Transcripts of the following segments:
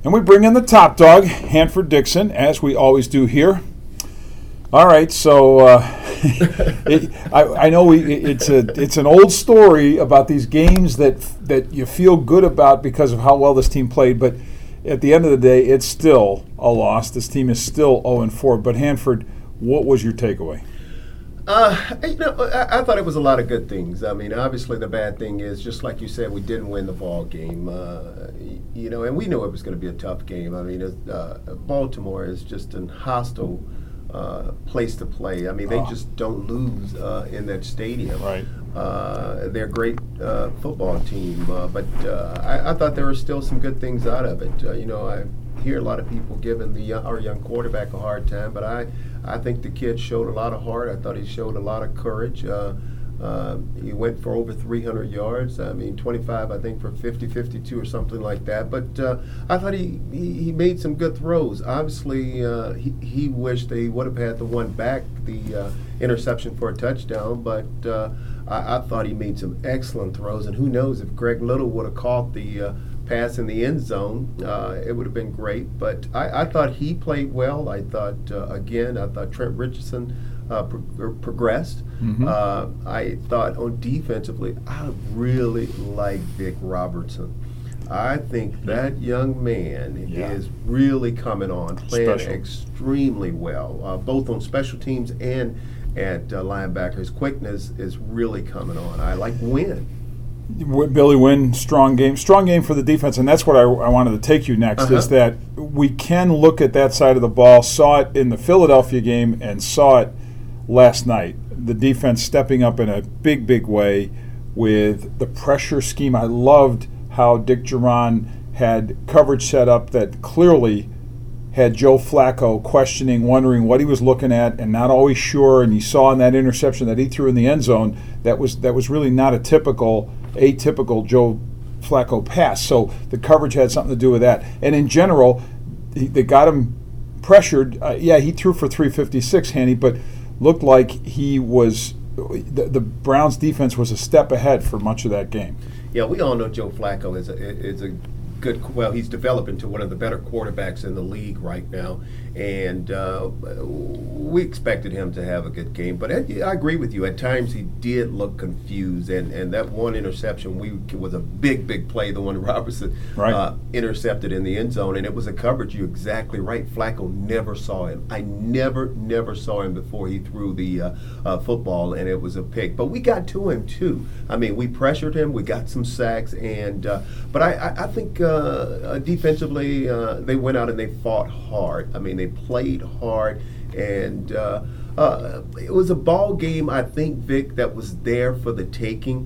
And we bring in the top dog, Hanford Dixon, as we always do here. All right, so I know it's an old story about these games that you feel good about because of how well this team played, but at the end of the day, it's still a loss. This team is still 0-4. But Hanford, what was your takeaway? I thought it was a lot of good things. I mean, obviously the bad thing is, just like you said, we didn't win the ball game. And we knew it was going to be a tough game. I mean, Baltimore is just an hostile place to play. I mean, they just don't lose in that stadium. Right. They're a great football team, but I thought there were still some good things out of it. I hear a lot of people giving our young quarterback a hard time, but I think the kid showed a lot of heart. I thought he showed a lot of courage. He went for over 300 yards. I mean, 25, I think, for 50, 52 or something like that. But I thought he made some good throws. Obviously, he wished they would have had the one back, the interception for a touchdown. But I thought he made some excellent throws. And who knows, if Greg Little would have caught the pass in the end zone, it would have been great. But I thought he played well. I thought, I thought Trent Richardson progressed. Mm-hmm. I thought on defensively, I really like Vic Robertson. I think that young man is really coming on, playing extremely well, both on special teams and at linebacker. His quickness is really coming on. I like Wynn. Billy Wynn, strong game for the defense, and that's what I wanted to take you next, is that we can look at that side of the ball, saw it in the Philadelphia game and saw it last night. The defense stepping up in a big, big way with the pressure scheme. I loved how Dick Jauron had coverage set up that clearly had Joe Flacco questioning, wondering what he was looking at and not always sure, and you saw in that interception that he threw in the end zone, that was really not atypical Joe Flacco pass. So the coverage had something to do with that. And in general, they got him pressured. He threw for 356, Hanny, but looked like he was the Browns defense was a step ahead for much of that game. Yeah, we all know Joe Flacco is a good. Well, he's developed into one of the better quarterbacks in the league right now, and we expected him to have a good game. But I agree with you. At times, he did look confused, and that one interception was a big play. The one Robertson intercepted in the end zone, and it was a coverage. You're exactly right. Flacco never saw him. I never saw him before he threw the football, and it was a pick. But we got to him too. I mean, we pressured him. We got some sacks, and but I think. Defensively, they went out and they fought hard. I mean, they played hard, and it was a ball game, I think, Vic, that was there for the taking.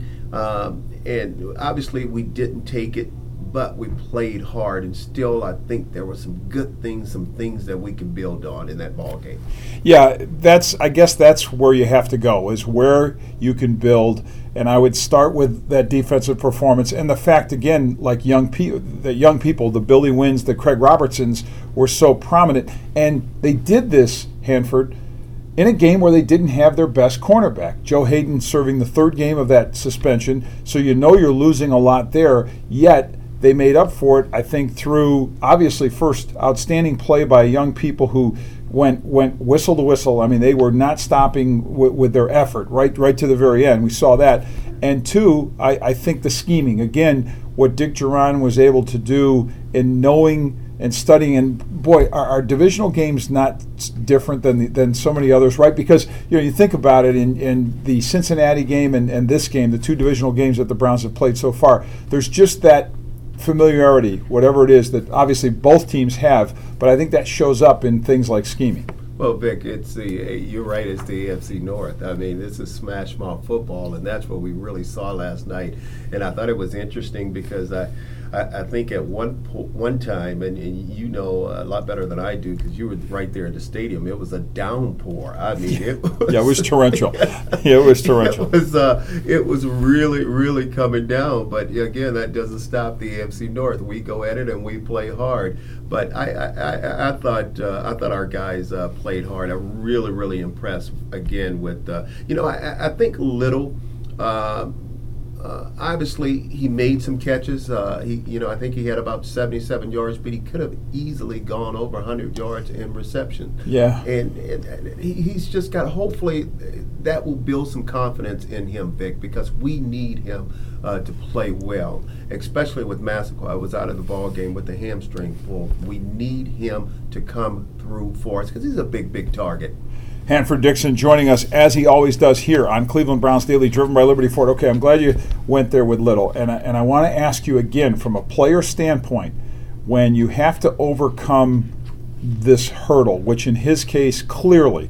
And obviously, we didn't take it, but we played hard, and still, I think there were some good things, some things that we can build on in that ball game. Yeah, I guess that's where you have to go, is where you can build. And I would start with that defensive performance and the fact, again, like the young people, the Billy Wynns, the Craig Robertsons were so prominent. And they did this, Hanford, in a game where they didn't have their best cornerback. Joe Hayden serving the third game of that suspension, so you know you're losing a lot there, yet they made up for it, I think, through, obviously, first, outstanding play by young people who went whistle to whistle. I mean, they were not stopping with their effort right to the very end. We saw that. And two, I think the scheming. Again, what Dick Jauron was able to do in knowing and studying. And boy, our divisional games not different than so many others, right? Because you think about it in the Cincinnati game and this game, the two divisional games that the Browns have played so far. There's just that familiarity, whatever it is, that obviously both teams have, but I think that shows up in things like scheming. Well, Vic, you're right, it's the AFC North. I mean, this is smash mouth football, and that's what we really saw last night. And I thought it was interesting because I think at one time, and you know a lot better than I do because you were right there in the stadium, it was a downpour. I mean, it was torrential. It was torrential. It was really coming down. But again, that doesn't stop the AFC North. We go at it and we play hard. But I thought our guys played hard. I'm really impressed again with I think Little. Obviously, he made some catches. I think he had about 77 yards, but he could have easily gone over 100 yards in reception. Yeah. And he's just got, hopefully, that will build some confidence in him, Vic, because we need him to play well, especially with Massaquoi was out of the ball game with the hamstring pull. We need him to come through for us because he's a big, big target. Hanford Dixon joining us as he always does here on Cleveland Browns Daily, driven by Liberty Ford. Okay, I'm glad you went there with Little, and I want to ask you again from a player standpoint, when you have to overcome this hurdle, which in his case clearly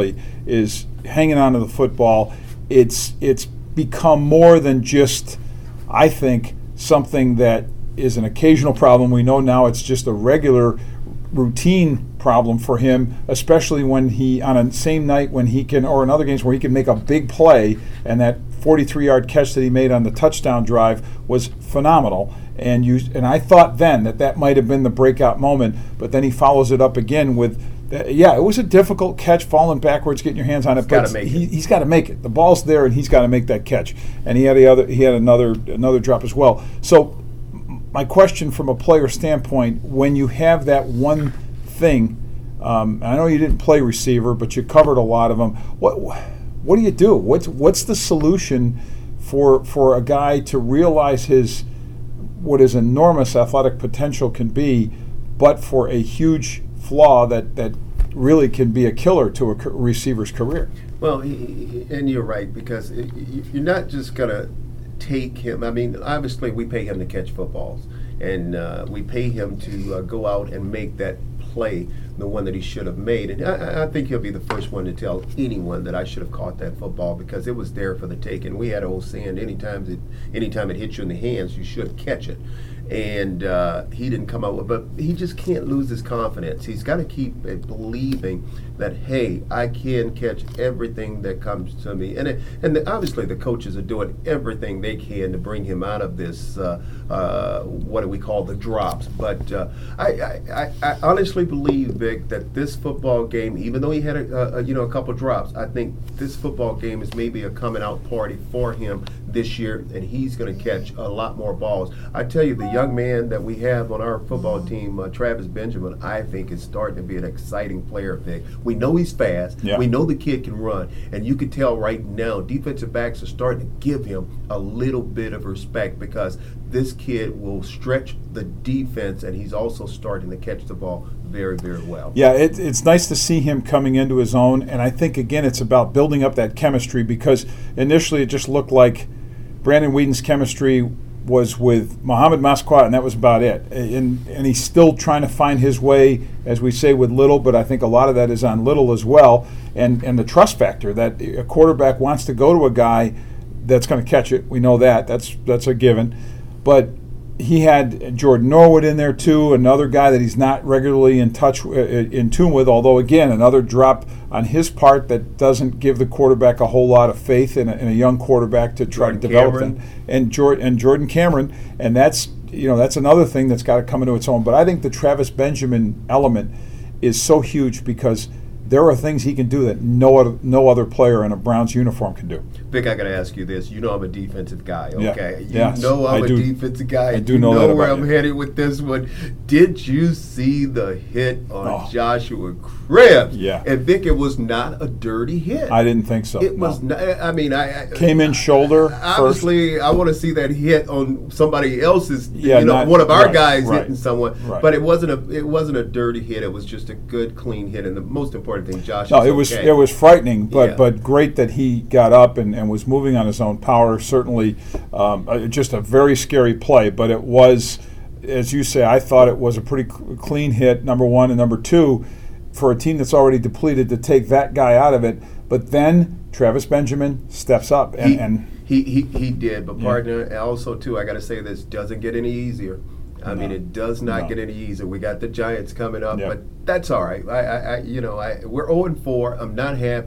is hanging on to the football, it's become more than just, I think, something that is an occasional problem. We know now it's just a regular routine problem for him, especially when he, on a same night when he can, or in other games where he can make a big play, and that 43-yard catch that he made on the touchdown drive was phenomenal. And I thought then that might have been the breakout moment, but then he follows it up again with, it was a difficult catch, falling backwards, getting your hands on it, but he's got to make it. The ball's there, and he's got to make that catch. And he had another drop as well. So my question from a player standpoint, when you have that one thing, I know you didn't play receiver, but you covered a lot of them. What do you do? What's the solution for a guy to realize what his enormous athletic potential can be, but for a huge flaw that really can be a killer to a receiver's career? Well, and you're right, because you're not just going to take him. I mean, obviously we pay him to catch footballs, and we pay him to go out and make that play, the one that he should have made. And I think he'll be the first one to tell anyone that I should have caught that football, because it was there for the taking. We had old saying, anytime it hits you in the hands, you should catch it. And he didn't come out with, but he just can't lose his confidence. He's got to keep believing that, hey, I can catch everything that comes to me. And obviously the coaches are doing everything they can to bring him out of this, what do we call the drops. But I honestly believe, Vic, that this football game, even though he had a couple drops, I think this football game is maybe a coming out party for him this year, and he's going to catch a lot more balls. I tell you, the young man that we have on our football team, Travis Benjamin, I think is starting to be an exciting player, Vic. We know he's fast. Yeah. We know the kid can run, and you can tell right now defensive backs are starting to give him a little bit of respect, because this kid will stretch the defense, and he's also starting to catch the ball very, very well. Yeah, it's nice to see him coming into his own, and I think, again, it's about building up that chemistry, because initially it just looked like Brandon Weeden's chemistry was with Mohamed Massaquoi, and that was about it. And he's still trying to find his way, as we say, with Little, but I think a lot of that is on Little as well. And the trust factor that a quarterback wants to go to a guy that's going to catch it. We know that. That's a given. But he had Jordan Norwood in there too, another guy that he's not regularly in tune with, although, again, another drop on his part that doesn't give the quarterback a whole lot of faith in a young quarterback to try to develop them. And Jordan Cameron, and that's another thing that's got to come into its own. But I think the Travis Benjamin element is so huge, because there are things he can do that no other player in a Browns uniform can do. Vic, I got to ask you this. You know I'm a defensive guy, okay? Yeah. You know I'm a defensive guy. I do know that about where I'm you. headed with this one. Did you see the hit on Joshua Cribbs? Yeah. And Vic, it was not a dirty hit. I didn't think so. It was not. I mean, I came in shoulder. Obviously, first. I want to see that hit on somebody else's. Yeah, one of our guys hitting someone. Right. But it wasn't a dirty hit. It was just a good, clean hit. And the most important thing, Josh. No, it was frightening, but great that he got up and was moving on his own power. Certainly, just a very scary play. But it was, as you say, I thought it was a pretty clean hit. Number one, and number two, for a team that's already depleted, to take that guy out of it. But then Travis Benjamin steps up, and he did. But partner, also too, I got to say this doesn't get any easier. I mean, it does not get any easier. We got the Giants coming up, but that's all right. We're 0-4. I'm not happy.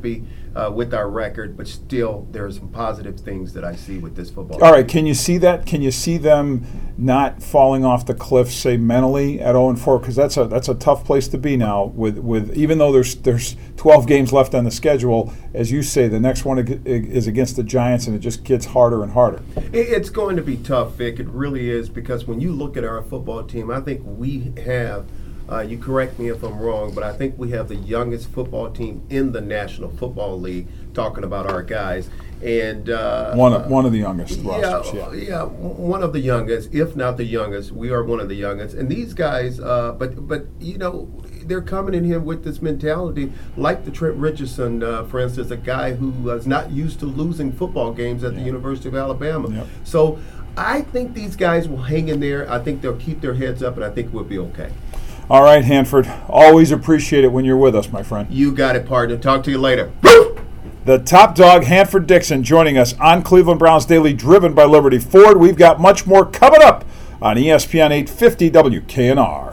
with our record, but still there are some positive things that I see with this football. All right, can you see that? Can you see them not falling off the cliff, say mentally at 0-4? Because that's a tough place to be now. With even though there's 12 games left on the schedule, as you say, the next one is against the Giants, and it just gets harder and harder. It's going to be tough, Vic. It really is, because when you look at our football team, I think we have. You correct me if I'm wrong, but I think we have the youngest football team in the National Football League, talking about our guys. And one of the youngest rosters, yeah, one of the youngest, if not the youngest. We are one of the youngest. And these guys, but you know, they're coming in here with this mentality, like the Trent Richardson, for instance, a guy who was not used to losing football games at the University of Alabama. Yep. So I think these guys will hang in there. I think they'll keep their heads up, and I think we'll be okay. All right, Hanford. Always appreciate it when you're with us, my friend. You got it, partner. Talk to you later. The top dog, Hanford Dixon, joining us on Cleveland Browns Daily, driven by Liberty Ford. We've got much more coming up on ESPN 850 WKNR.